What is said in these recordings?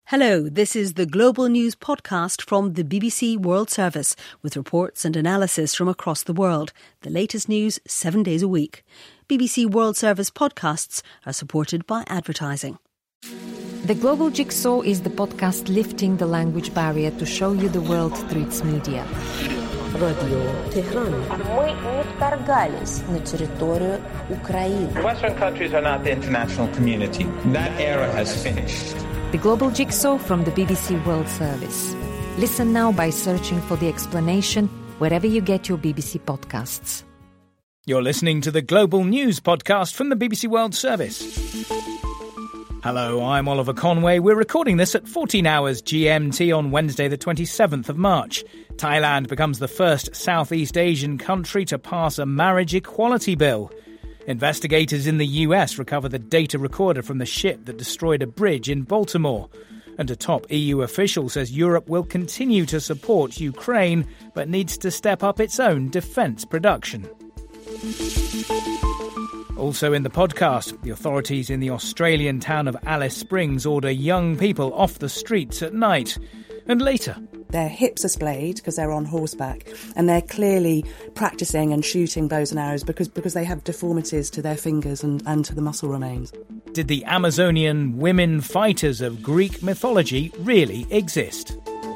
Hello, this is the Global News podcast from the BBC World Service with reports and analysis from across the world. The latest news 7 days a week. BBC World Service podcasts are supported by advertising. The Global Jigsaw is the podcast lifting the language barrier to show you the world through its media. Radio Tehran. Мы не вторгались на территорию Украины. Western countries are not the international community. That era has finished. The Global Jigsaw from the BBC World Service. Listen now by searching for the explanation wherever you get your BBC podcasts. You're listening to the Global News podcast from the BBC World Service. Hello, I'm Oliver Conway. We're recording this at 14 hours GMT on Wednesday the 27th of March. Thailand becomes the first Southeast Asian country to pass a marriage equality bill. Investigators in the US recover the data recorder from the ship that destroyed a bridge in Baltimore. And a top EU official says Europe will continue to support Ukraine, but needs to step up its own defence production. Also in the podcast, the authorities in the Australian town of Alice Springs order young people off the streets at night. And later, their hips are splayed because they're on horseback, and they're clearly practising and shooting bows and arrows because they have deformities to their fingers and to the muscle remains. Did the Amazonian women fighters of Greek mythology really exist?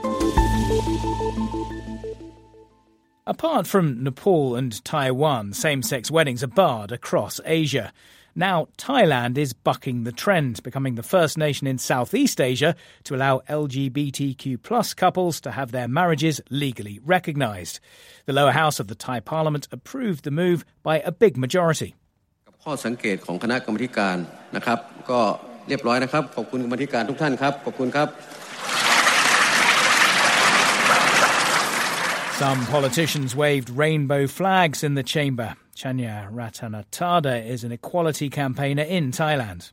Apart from Nepal and Taiwan, same-sex weddings are barred across Asia. Now, Thailand is bucking the trend, becoming the first nation in Southeast Asia to allow LGBTQ+ couples to have their marriages legally recognised. The lower house of the Thai parliament approved the move by a big majority. ข้อสังเกตของคณะกรรมการนะครับก็เรียบร้อยนะครับขอบคุณกรรมการทุกท่านครับขอบคุณครับ Some politicians waved rainbow flags in the chamber. Chanya Ratanatada is an equality campaigner in Thailand.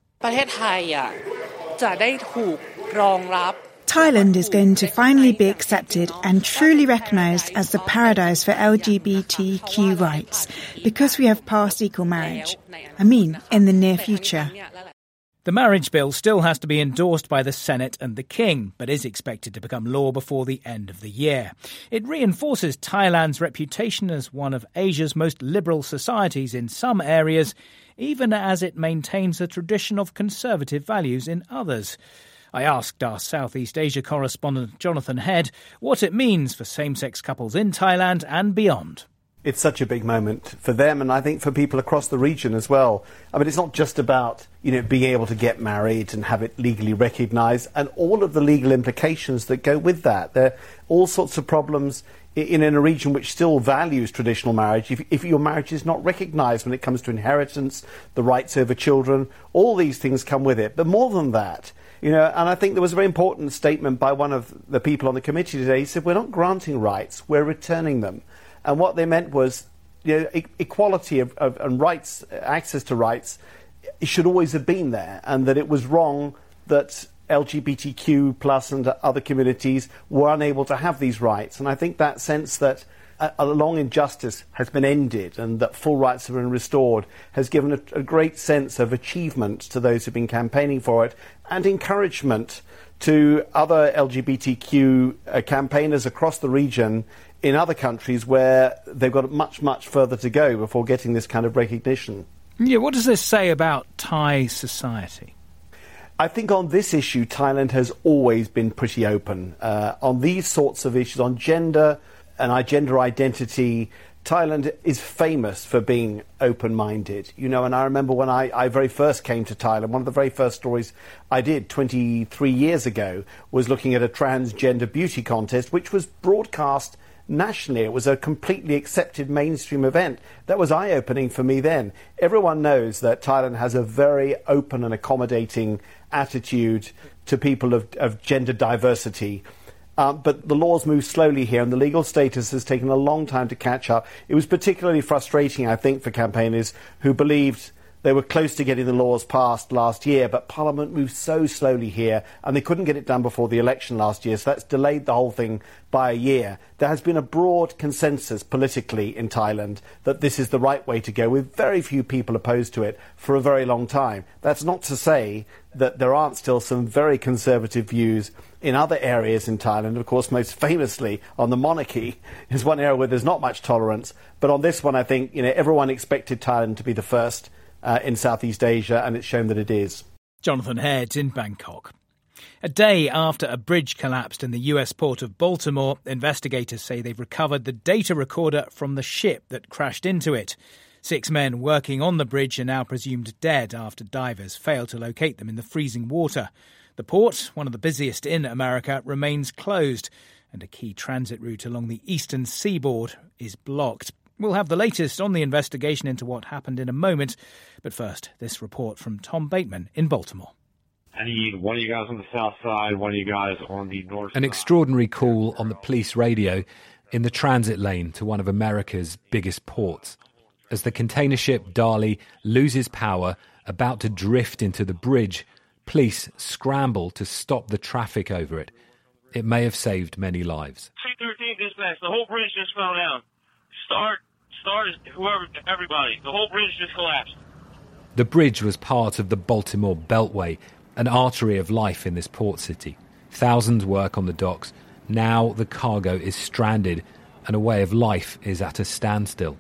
Thailand is going to finally be accepted and truly recognised as the paradise for LGBTQ rights because we have passed equal marriage. I mean, in the near future. The marriage bill still has to be endorsed by the Senate and the King, but is expected to become law before the end of the year. It reinforces Thailand's reputation as one of Asia's most liberal societies in some areas, even as it maintains a tradition of conservative values in others. I asked our Southeast Asia correspondent Jonathan Head what it means for same-sex couples in Thailand and beyond. It's such a big moment for them, and I think for people across the region as well. I mean, it's not just about, being able to get married and have it legally recognised and all of the legal implications that go with that. There are all sorts of problems in a region which still values traditional marriage. If your marriage is not recognised when it comes to inheritance, the rights over children, all these things come with it. But more than that, and I think there was a very important statement by one of the people on the committee today. He said, we're not granting rights, we're returning them. And what they meant was, equality and rights, access to rights, it should always have been there, and that it was wrong that LGBTQ plus and other communities were unable to have these rights. And I think that sense that a long injustice has been ended and that full rights have been restored has given a great sense of achievement to those who've been campaigning for it, and encouragement to other LGBTQ campaigners across the region in other countries where they've got much, much further to go before getting this kind of recognition. Yeah, what does this say about Thai society? I think on this issue, Thailand has always been pretty open. On these sorts of issues, on gender and gender identity, Thailand is famous for being open-minded. And I remember when I very first came to Thailand, one of the very first stories I did 23 years ago was looking at a transgender beauty contest, which was broadcast nationally. It was a completely accepted mainstream event. That was eye-opening for me then. Everyone knows that Thailand has a very open and accommodating attitude to people of gender diversity. But the laws move slowly here, and the legal status has taken a long time to catch up. It was particularly frustrating, I think, for campaigners who believed They were close to getting the laws passed last year, but Parliament moved so slowly here, and they couldn't get it done before the election last year, so that's delayed the whole thing by a year. There has been a broad consensus politically in Thailand that this is the right way to go, with very few people opposed to it for a very long time. That's not to say that there aren't still some very conservative views in other areas in Thailand. Of course, most famously on the monarchy is one area where there's not much tolerance. But on this one, I think everyone expected Thailand to be the first in Southeast Asia, and it's shown that it is. Jonathan Heads in Bangkok. A day after a bridge collapsed in the US port of Baltimore, investigators say they've recovered the data recorder from the ship that crashed into it. 6 men working on the bridge are now presumed dead after divers failed to locate them in the freezing water. The port, one of the busiest in America, remains closed, and a key transit route along the eastern seaboard is blocked. We'll have the latest on the investigation into what happened in a moment. But first, this report from Tom Bateman in Baltimore. I need one of you guys on the south side, one of you guys on the north side. An extraordinary call on the police radio in the transit lane to one of America's biggest ports. As the container ship Dali loses power, about to drift into the bridge, police scramble to stop the traffic over it. It may have saved many lives. 213 dispatch, the whole bridge just fell down. Start, whoever, everybody. The whole bridge just collapsed. The bridge was part of the Baltimore Beltway, an artery of life in this port city. Thousands work on the docks. Now the cargo is stranded and a way of life is at a standstill.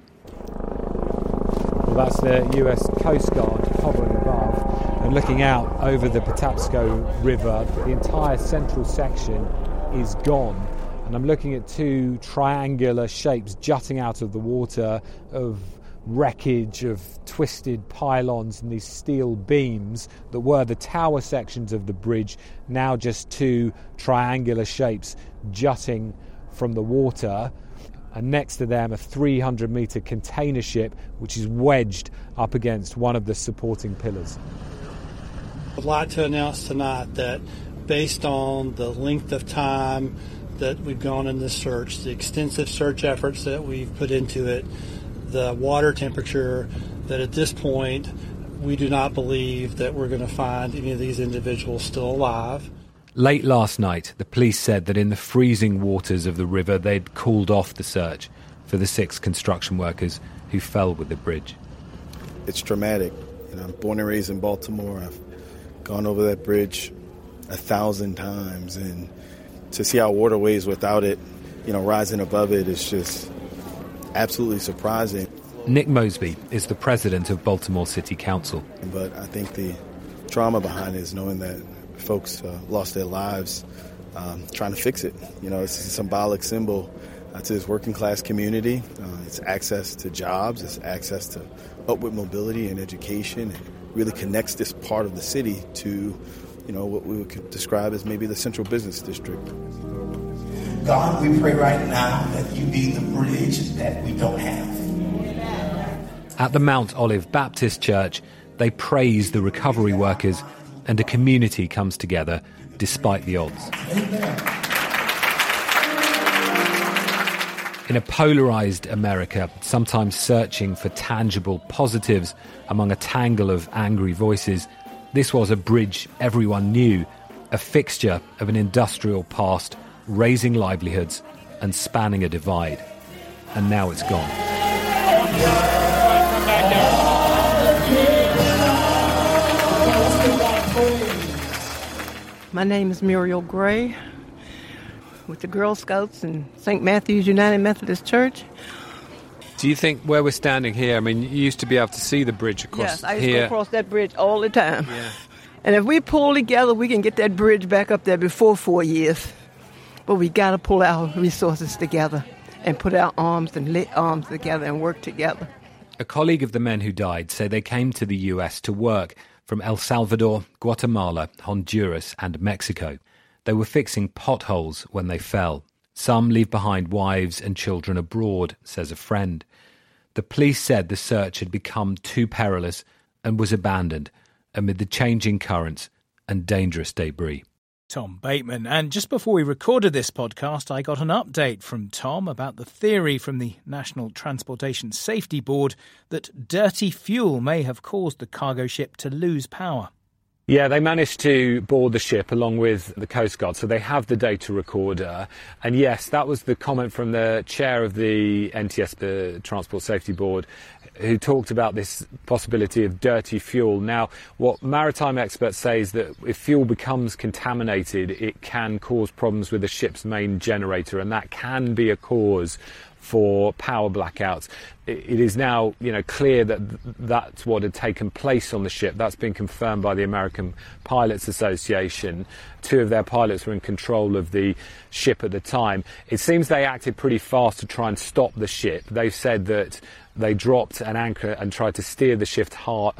Well, that's the US Coast Guard hovering above and looking out over the Patapsco River. The entire central section is gone. And I'm looking at 2 triangular shapes jutting out of the water of wreckage, of twisted pylons and these steel beams that were the tower sections of the bridge, now just 2 triangular shapes jutting from the water. And next to them, a 300-metre container ship which is wedged up against one of the supporting pillars. I'd like to announce tonight that based on the length of time that we've gone in this search, the extensive search efforts that we've put into it, the water temperature, that at this point we do not believe that we're going to find any of these individuals still alive. Late last night, the police said that in the freezing waters of the river they'd called off the search for the 6 construction workers who fell with the bridge. It's dramatic. I'm born and raised in Baltimore. I've gone over that bridge 1,000 times, and to see our waterways without it, rising above it is just absolutely surprising. Nick Mosby is the president of Baltimore City Council. But I think the trauma behind it is knowing that folks lost their lives trying to fix it. It's a symbolic symbol to this working class community. It's access to jobs, it's access to upward mobility and education. It really connects this part of the city to what we would describe as maybe the central business district. God, we pray right now that you be the bridge that we don't have. At the Mount Olive Baptist Church, they praise the recovery workers and a community comes together despite the odds. Amen. In a polarised America, sometimes searching for tangible positives among a tangle of angry voices, this was a bridge everyone knew, a fixture of an industrial past, raising livelihoods and spanning a divide. And now it's gone. My name is Muriel Gray with the Girl Scouts and St. Matthew's United Methodist Church. Do you think where we're standing here, you used to be able to see the bridge across here? Yes, I used to go across that bridge all the time. Yeah. And if we pull together, we can get that bridge back up there before 4 years. But we got to pull our resources together and put our arms together and work together. A colleague of the men who died say they came to the US to work from El Salvador, Guatemala, Honduras and Mexico. They were fixing potholes when they fell. Some leave behind wives and children abroad, says a friend. The police said the search had become too perilous and was abandoned amid the changing currents and dangerous debris. Tom Bateman. And just before we recorded this podcast, I got an update from Tom about the theory from the National Transportation Safety Board that dirty fuel may have caused the cargo ship to lose power. Yeah, they managed to board the ship along with the Coast Guard, so they have the data recorder. And yes, that was the comment from the chair of the NTS, the Transport Safety Board, who talked about this possibility of dirty fuel. Now, what maritime experts say is that if fuel becomes contaminated, it can cause problems with the ship's main generator, and that can be a cause for power blackouts. It is now, clear that that's what had taken place on the ship. That's been confirmed by the American Pilots Association. 2 of their pilots were in control of the ship at the time. It seems they acted pretty fast to try and stop the ship. They've said that they dropped an anchor and tried to steer the ship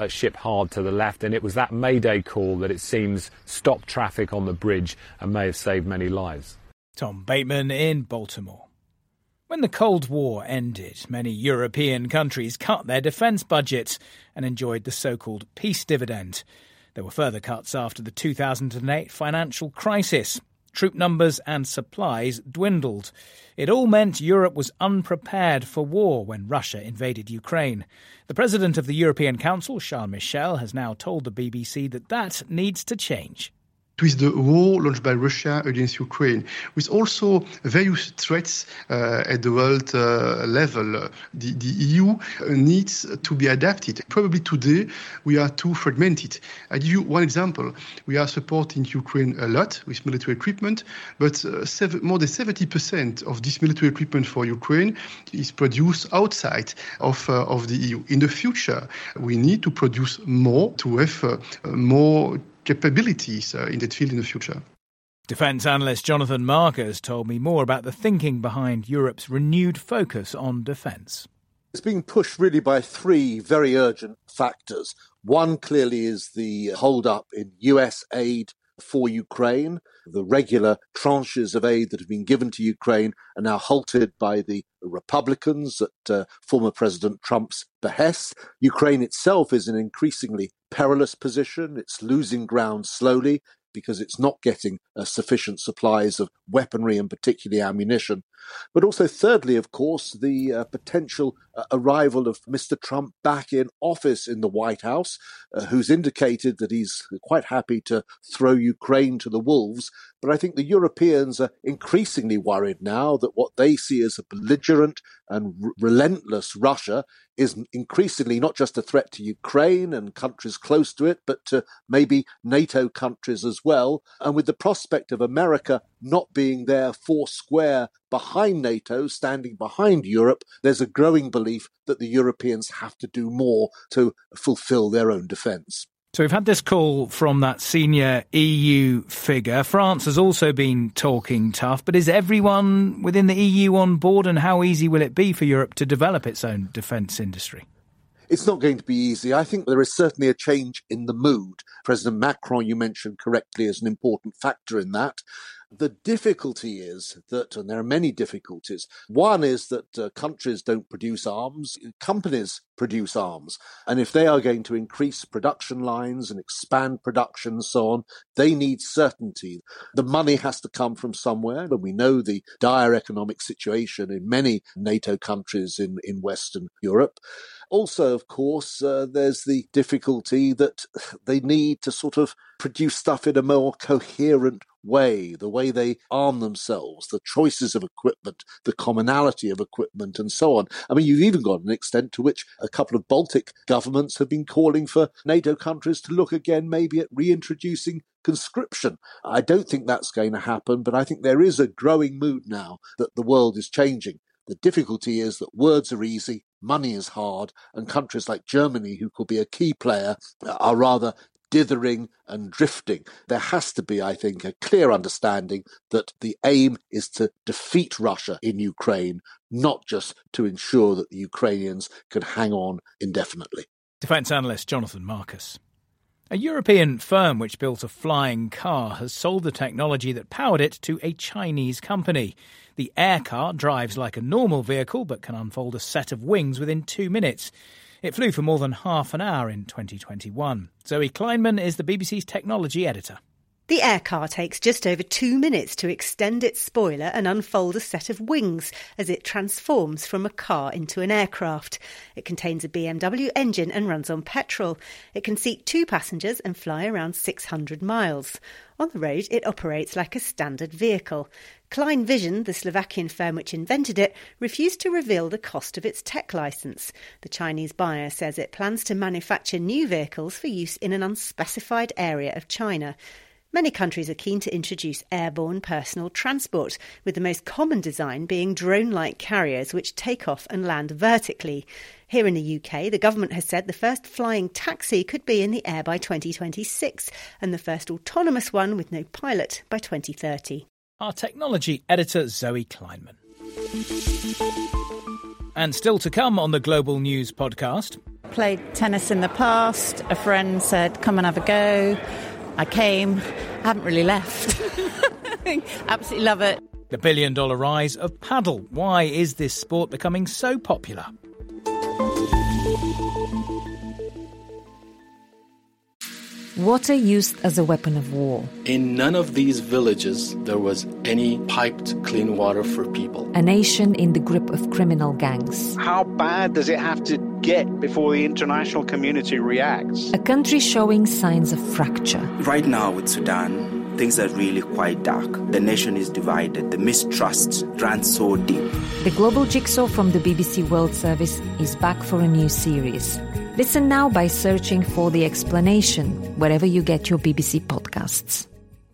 hard to the left, and it was that Mayday call that it seems stopped traffic on the bridge and may have saved many lives. Tom Bateman in Baltimore. When the Cold War ended, many European countries cut their defence budgets and enjoyed the so-called peace dividend. There were further cuts after the 2008 financial crisis. Troop numbers and supplies dwindled. It all meant Europe was unprepared for war when Russia invaded Ukraine. The president of the European Council, Charles Michel, has now told the BBC that needs to change. With the war launched by Russia against Ukraine, with also various threats at the world level, the EU needs to be adapted. Probably today we are too fragmented. I give you one example. We are supporting Ukraine a lot with military equipment, but more than 70% of this military equipment for Ukraine is produced outside of the EU. In the future, we need to produce more to have more capabilities in that field in the future. Defence analyst Jonathan Marcus told me more about the thinking behind Europe's renewed focus on defence. It's being pushed really by 3 very urgent factors. One clearly is the hold-up in US aid for Ukraine. The regular tranches of aid that have been given to Ukraine are now halted by the Republicans at former President Trump's behest. Ukraine itself is in an increasingly perilous position. It's losing ground slowly because it's not getting sufficient supplies of weaponry and particularly ammunition. But also, thirdly, of course, the potential arrival of Mr. Trump back in office in the White House, who's indicated that he's quite happy to throw Ukraine to the wolves. But I think the Europeans are increasingly worried now that what they see as a belligerent and relentless Russia is increasingly not just a threat to Ukraine and countries close to it, but to maybe NATO countries as well. And with the prospect of America not being there four square behind NATO, standing behind Europe, there's a growing belief that the Europeans have to do more to fulfill their own defence. So we've had this call from that senior EU figure. France has also been talking tough, but is everyone within the EU on board, and how easy will it be for Europe to develop its own defence industry? It's not going to be easy. I think there is certainly a change in the mood. President Macron, you mentioned correctly, is an important factor in that. The difficulty is that, and there are many difficulties, one is that countries don't produce arms, companies produce arms. And if they are going to increase production lines and expand production and so on, they need certainty. The money has to come from somewhere, and we know the dire economic situation in many NATO countries in Western Europe. Also, of course, there's the difficulty that they need to sort of produce stuff in a more coherent way, the way they arm themselves, the choices of equipment, the commonality of equipment, and so on. I mean, you've even got an extent to which a couple of Baltic governments have been calling for NATO countries to look again maybe at reintroducing conscription. I don't think that's going to happen, but I think there is a growing mood now that the world is changing. The difficulty is that words are easy, money is hard, and countries like Germany, who could be a key player, are rather dithering and drifting. There has to be, I think, a clear understanding that the aim is to defeat Russia in Ukraine, not just to ensure that the Ukrainians can hang on indefinitely. Defence analyst Jonathan Marcus. A European firm which built a flying car has sold the technology that powered it to a Chinese company. The air car drives like a normal vehicle but can unfold a set of wings within 2 minutes. It flew for more than half an hour in 2021. Zoe Kleinman is the BBC's technology editor. The aircar takes just over 2 minutes to extend its spoiler and unfold a set of wings as it transforms from a car into an aircraft. It contains a BMW engine and runs on petrol. It can seat 2 passengers and fly around 600 miles. On the road, it operates like a standard vehicle. Klein Vision, the Slovakian firm which invented it, refused to reveal the cost of its tech licence. The Chinese buyer says it plans to manufacture new vehicles for use in an unspecified area of China. Many countries are keen to introduce airborne personal transport, with the most common design being drone-like carriers which take off and land vertically. Here in the UK, the government has said the first flying taxi could be in the air by 2026 and the first autonomous one with no pilot by 2030. Our technology editor, Zoe Kleinman. And still to come on the Global News podcast. Played tennis in the past. A friend said, come and have a go. I came. I haven't really left. Absolutely love it. The billion-dollar rise of paddle. Why is this sport becoming so popular? Water used as a weapon of war. In none of these villages there was any piped clean water for people. A nation in the grip of criminal gangs. How bad does it have to get before the international community reacts? A country showing signs of fracture. Right now with Sudan, things are really quite dark. The nation is divided. The mistrust runs so deep. The Global Jigsaw from the BBC World Service is back for a new series. Listen now by searching for The Explanation wherever you get your BBC podcasts.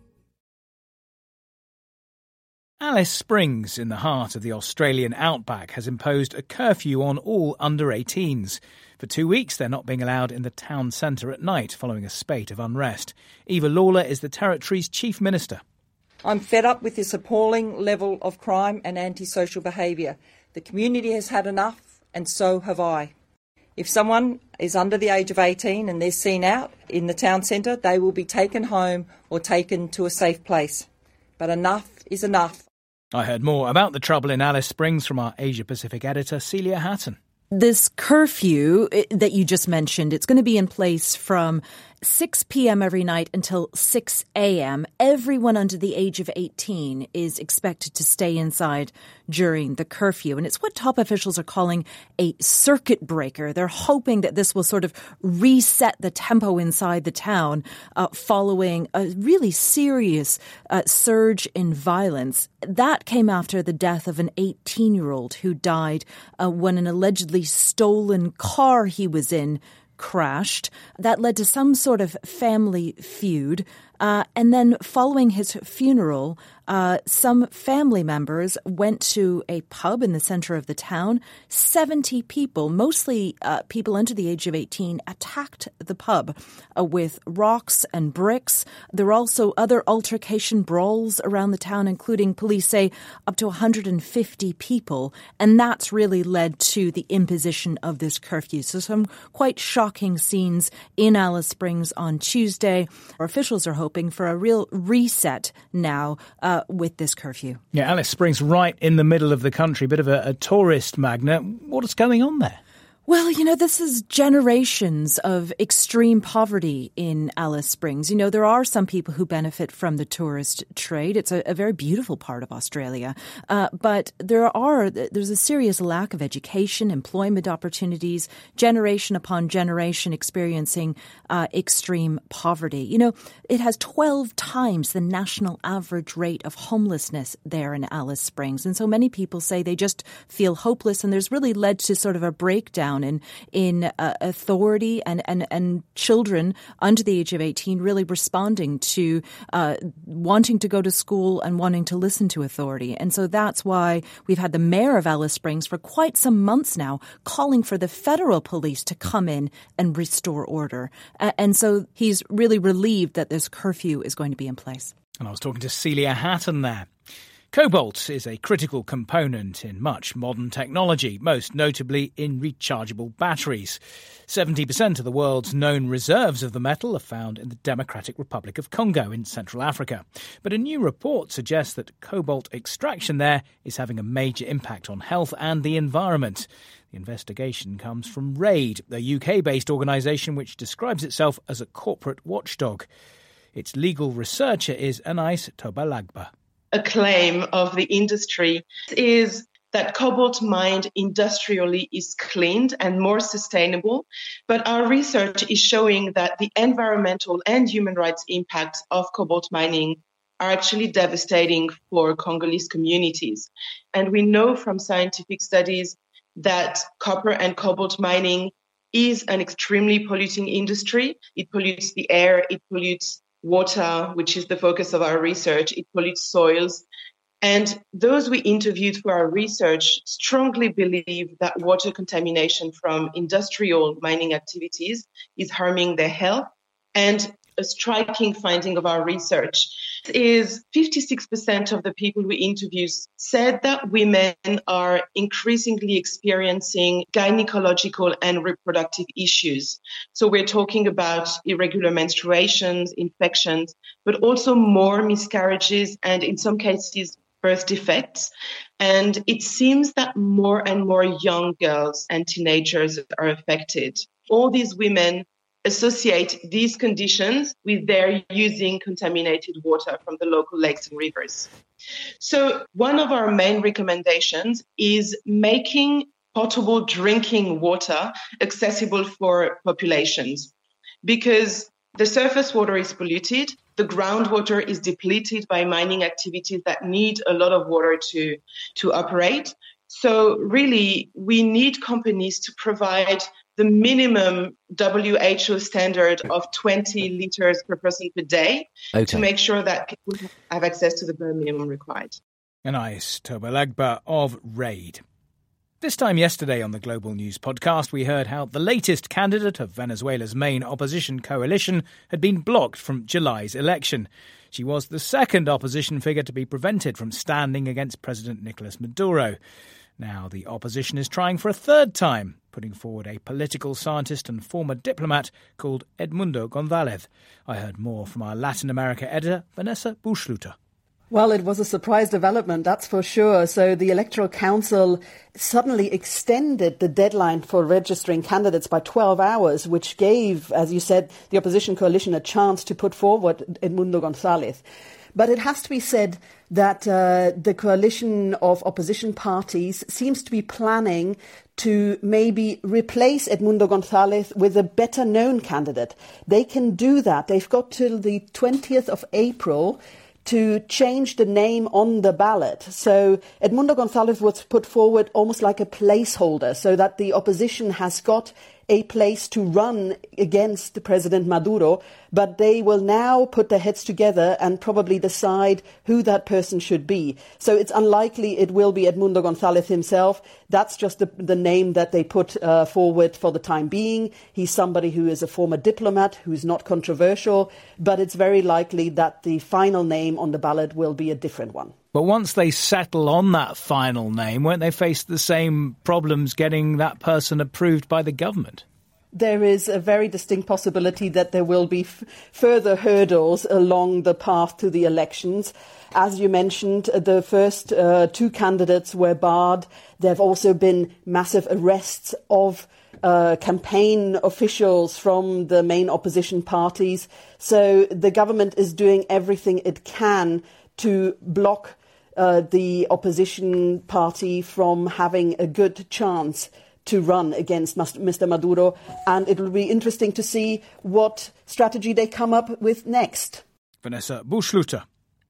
Alice Springs, in the heart of the Australian outback, has imposed a curfew on all under 18s. For 2 weeks, they're not being allowed in the town centre at night following a spate of unrest. Eva Lawler is the territory's chief minister. I'm fed up with this appalling level of crime and antisocial behaviour. The community has had enough, and so have I. If someone is under the age of 18 and they're seen out in the town centre, they will be taken home or taken to a safe place. But enough is enough. I heard more about the trouble in Alice Springs from our Asia-Pacific editor, Celia Hatton. This curfew that you just mentioned, it's going to be in place from 6 p.m. every night until 6 a.m. Everyone under the age of 18 is expected to stay inside during the curfew. And it's what top officials are calling a circuit breaker. They're hoping that this will sort of reset the tempo inside the town following a really serious surge in violence. That came after the death of an 18-year-old who died when an allegedly stolen car he was in crashed. That led to some sort of family feud. And then following his funeral, some family members went to a pub in the center of the town. 70 people, mostly people under the age of 18, attacked the pub with rocks and bricks. There were also other altercation brawls around the town, including, police say, up to 150 people. And that's really led to the imposition of this curfew. So some quite shocking scenes in Alice Springs on Tuesday. Our officials are hoping for a real reset now with this curfew. Yeah, Alice Springs right in the middle of the country, bit of a tourist magnet. What is going on there? Well, this is generations of extreme poverty in Alice Springs. There are some people who benefit from the tourist trade. It's a very beautiful part of Australia. But there's a serious lack of education, employment opportunities, generation upon generation experiencing extreme poverty. It has 12 times the national average rate of homelessness there in Alice Springs. And so many people say they just feel hopeless, and there's really led to sort of a breakdown in authority and children under the age of 18 really responding to wanting to go to school and wanting to listen to authority. And so that's why we've had the mayor of Alice Springs for quite some months now calling for the federal police to come in and restore order. And so he's really relieved that this curfew is going to be in place. And I was talking to Celia Hatton there. Cobalt is a critical component in much modern technology, most notably in rechargeable batteries. 70% of the world's known reserves of the metal are found in the Democratic Republic of Congo in Central Africa. But a new report suggests that cobalt extraction there is having a major impact on health and the environment. The investigation comes from RAID, a UK-based organisation which describes itself as a corporate watchdog. Its legal researcher is Anais Tobalagba. A claim of the industry is that cobalt mined industrially is cleaned and more sustainable, but our research is showing that the environmental and human rights impacts of cobalt mining are actually devastating for Congolese communities. And we know from scientific studies that copper and cobalt mining is an extremely polluting industry. It pollutes the air, it pollutes water, which is the focus of our research, it pollutes soils. And those we interviewed for our research strongly believe that water contamination from industrial mining activities is harming their health. And a striking finding of our research is 56% of the people we interviewed said that women are increasingly experiencing gynecological and reproductive issues. So we're talking about irregular menstruations, infections, but also more miscarriages and in some cases birth defects. And it seems that more and more young girls and teenagers are affected. All these women associate these conditions with their using contaminated water from the local lakes and rivers. So one of our main recommendations is making potable drinking water accessible for populations, because the surface water is polluted, the groundwater is depleted by mining activities that need a lot of water to operate. So really, we need companies to provide the minimum WHO standard of 20 litres per person per day to make sure that people have access to the bare minimum required. Anais Tobalagba of RAID. This time yesterday on the Global News podcast, we heard how the latest candidate of Venezuela's main opposition coalition had been blocked from July's election. She was the second opposition figure to be prevented from standing against President Nicolas Maduro. Now the opposition is trying for a third time, putting forward a political scientist and former diplomat called Edmundo González. I heard more from our Latin America editor, Vanessa Buschluter. Well, it was a surprise development, that's for sure. So the Electoral Council suddenly extended the deadline for registering candidates by 12 hours, which gave, as you said, the opposition coalition a chance to put forward Edmundo González. But it has to be said that the coalition of opposition parties seems to be planning to maybe replace Edmundo González with a better-known candidate. They can do that. They've got till the 20th of April to change the name on the ballot. So Edmundo González was put forward almost like a placeholder so that the opposition has got a place to run against President Maduro, but they will now put their heads together and probably decide who that person should be. So it's unlikely it will be Edmundo González himself. That's just the name that they put forward for the time being. He's somebody who is a former diplomat, who's not controversial, but it's very likely that the final name on the ballot will be a different one. But once they settle on that final name, won't they face the same problems getting that person approved by the government? There is a very distinct possibility that there will be further hurdles along the path to the elections. As you mentioned, the first two candidates were barred. There have also been massive arrests of campaign officials from the main opposition parties. So the government is doing everything it can to block the opposition party from having a good chance to run against Mr. Maduro, and it will be interesting to see what strategy they come up with next. Vanessa Buschluter.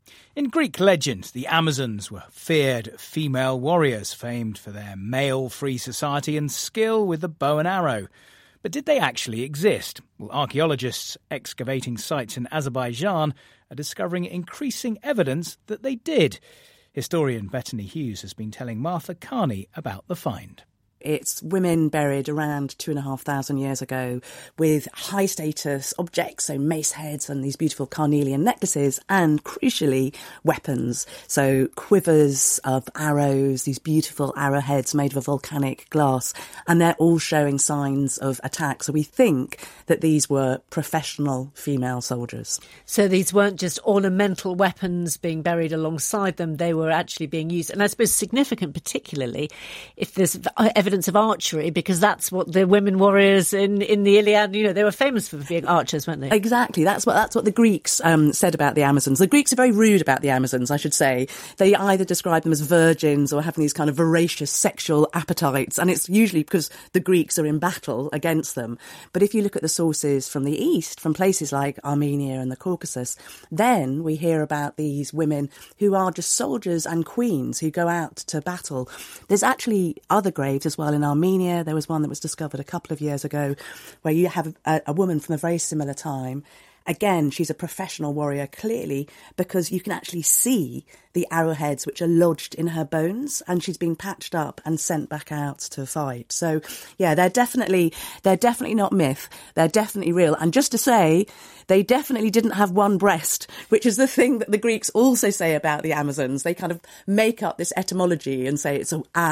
In Greek legend, the Amazons were feared female warriors famed for their male-free society and skill with the bow and arrow. But did they actually exist? Well, archaeologists excavating sites in Azerbaijan are discovering increasing evidence that they did. Historian Bethany Hughes has been telling Martha Carney about the find. It's women buried around 2,500 years ago with high-status objects, so mace heads and these beautiful carnelian necklaces, and, crucially, weapons. So quivers of arrows, these beautiful arrowheads made of volcanic glass, and they're all showing signs of attack. So we think that these were professional female soldiers. So these weren't just ornamental weapons being buried alongside them, they were actually being used. And I suppose significant, particularly, if there's evidence evidence of archery because that's what the women warriors in the Iliad, they were famous for being archers, weren't they? Exactly. That's what the Greeks said about the Amazons. The Greeks are very rude about the Amazons, I should say. They either describe them as virgins or having these kind of voracious sexual appetites, and it's usually because the Greeks are in battle against them. But if you look at the sources from the east, from places like Armenia and the Caucasus, then we hear about these women who are just soldiers and queens who go out to battle. There's actually other graves as well in Armenia. There was one that was discovered a couple of years ago where you have a woman from a very similar time. Again, she's a professional warrior, clearly, because you can actually see the arrowheads which are lodged in her bones, and she's been patched up and sent back out to fight. So, yeah, they're definitely not myth. They're definitely real. And just to say, they definitely didn't have one breast, which is the thing that the Greeks also say about the Amazons. They kind of make up this etymology and say it's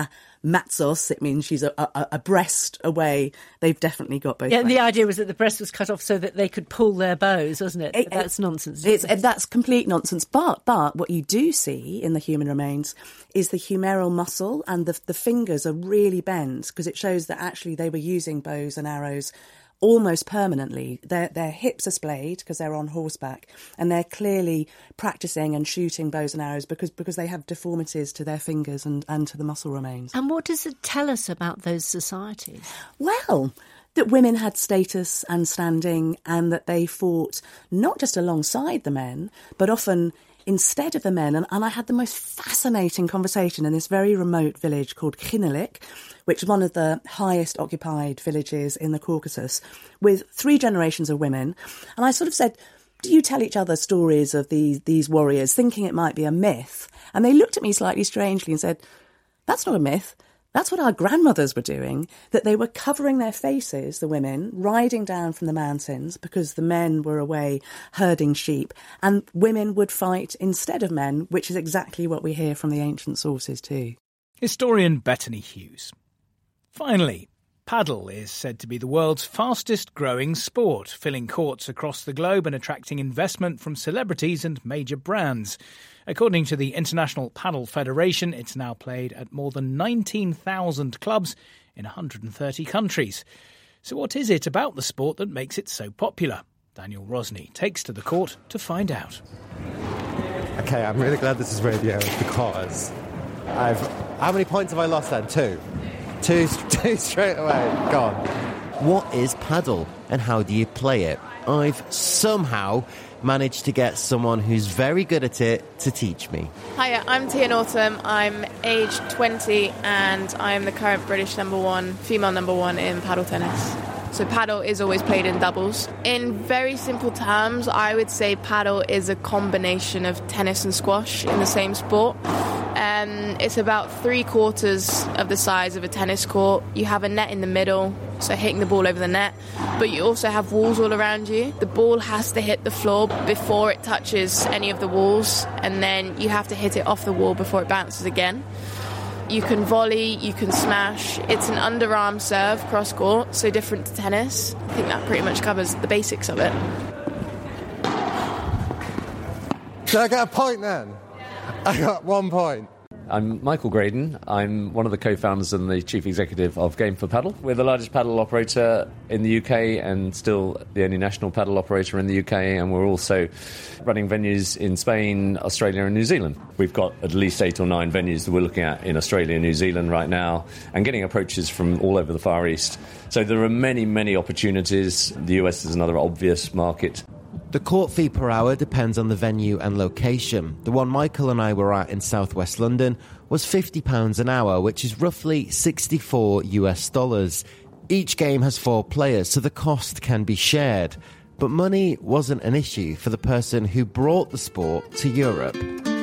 matsos, it means she's a breast away. They've definitely got both. Yeah, the idea was that the breast was cut off so that they could pull their bows, wasn't it? That's nonsense. That's complete nonsense. But what you do see in the human remains is the humeral muscle, and the fingers are really bent because it shows that actually they were using bows and arrows almost permanently. Their hips are splayed because they're on horseback, and they're clearly practising and shooting bows and arrows because they have deformities to their fingers and to the muscle remains. And what does it tell us about those societies? Well, that women had status and standing, and that they fought not just alongside the men, but often instead of the men. And I had the most fascinating conversation in this very remote village called Khinelik, which is one of the highest occupied villages in the Caucasus, with 3 generations of women. And I sort of said, do you tell each other stories of these warriors, thinking it might be a myth? And they looked at me slightly strangely and said, that's not a myth. That's what our grandmothers were doing, that they were covering their faces, the women, riding down from the mountains because the men were away herding sheep, and women would fight instead of men, which is exactly what we hear from the ancient sources too. Historian Bethany Hughes. Finally, paddle is said to be the world's fastest growing sport, filling courts across the globe and attracting investment from celebrities and major brands. According to the International Paddle Federation, it's now played at more than 19,000 clubs in 130 countries. So what is it about the sport that makes it so popular? Daniel Rosny takes to the court to find out. OK, I'm really glad this is radio because how many points have I lost then? 2. Two straight away. Gone. What is paddle and how do you play it? I've somehow managed to get someone who's very good at it to teach me. Hiya, I'm Tia Northam. I'm aged 20 and I'm the current British female number one in paddle tennis. So paddle is always played in doubles. In very simple terms, I would say paddle is a combination of tennis and squash in the same sport. It's about 3/4 of the size of a tennis court. You have a net in the middle, so hitting the ball over the net, but you also have walls all around you. The ball has to hit the floor before it touches any of the walls, and then you have to hit it off the wall before it bounces again. You can volley, you can smash. It's an underarm serve cross-court, so different to tennis. I think that pretty much covers the basics of it. Did I get a point then? I got 1 point. I'm Michael Graydon. I'm one of the co-founders and the chief executive of Game for Paddle. We're the largest paddle operator in the UK and still the only national paddle operator in the UK, and we're also running venues in Spain, Australia and New Zealand. We've got at least 8 or 9 venues that we're looking at in Australia and New Zealand right now, and getting approaches from all over the Far East. So there are many, many opportunities. The US is another obvious market. The court fee per hour depends on the venue and location. The one Michael and I were at in southwest London was £50 an hour, which is roughly $64. Each game has 4 players, so the cost can be shared. But money wasn't an issue for the person who brought the sport to Europe.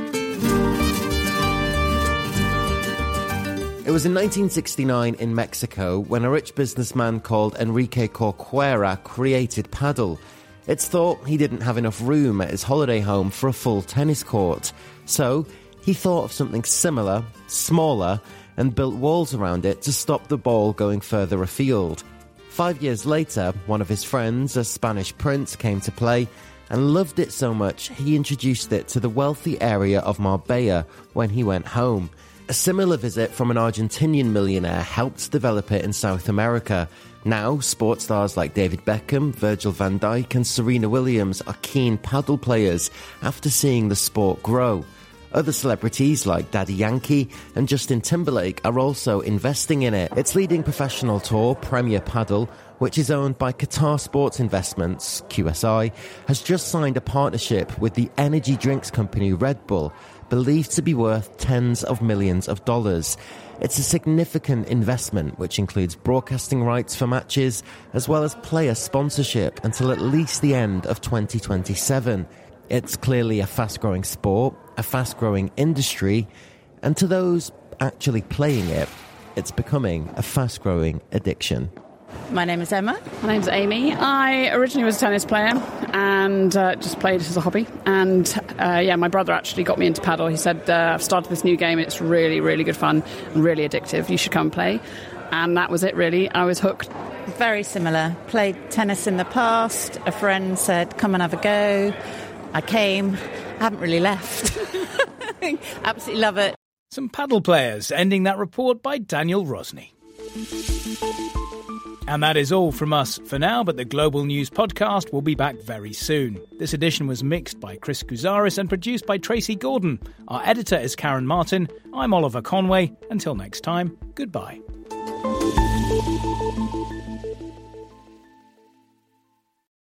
It was in 1969 in Mexico when a rich businessman called Enrique Corcuera created paddle. It's thought he didn't have enough room at his holiday home for a full tennis court. So he thought of something similar, smaller, and built walls around it to stop the ball going further afield. 5 years later, one of his friends, a Spanish prince, came to play and loved it so much he introduced it to the wealthy area of Marbella when he went home. A similar visit from an Argentinian millionaire helped develop it in South America. Now, sports stars like David Beckham, Virgil van Dijk and Serena Williams are keen paddle players after seeing the sport grow. Other celebrities like Daddy Yankee and Justin Timberlake are also investing in it. Its leading professional tour, Premier Padel, which is owned by Qatar Sports Investments, QSI, has just signed a partnership with the energy drinks company Red Bull, believed to be worth tens of millions of dollars. It's a significant investment, which includes broadcasting rights for matches, as well as player sponsorship until at least the end of 2027. It's clearly a fast-growing sport, a fast-growing industry, and to those actually playing it, it's becoming a fast-growing addiction. My name is Emma. My name's Amy. I originally was a tennis player and just played as a hobby. And my brother actually got me into paddle. He said, I've started this new game. It's really, really good fun and really addictive. You should come and play. And that was it, really. I was hooked. Very similar. Played tennis in the past. A friend said, come and have a go. I came. I haven't really left. Absolutely love it. Some paddle players ending that report by Daniel Rosny. And that is all from us for now, but the Global News podcast will be back very soon. This edition was mixed by Chris Guzaris and produced by Tracy Gordon. Our editor is Karen Martin. I'm Oliver Conway. Until next time, goodbye.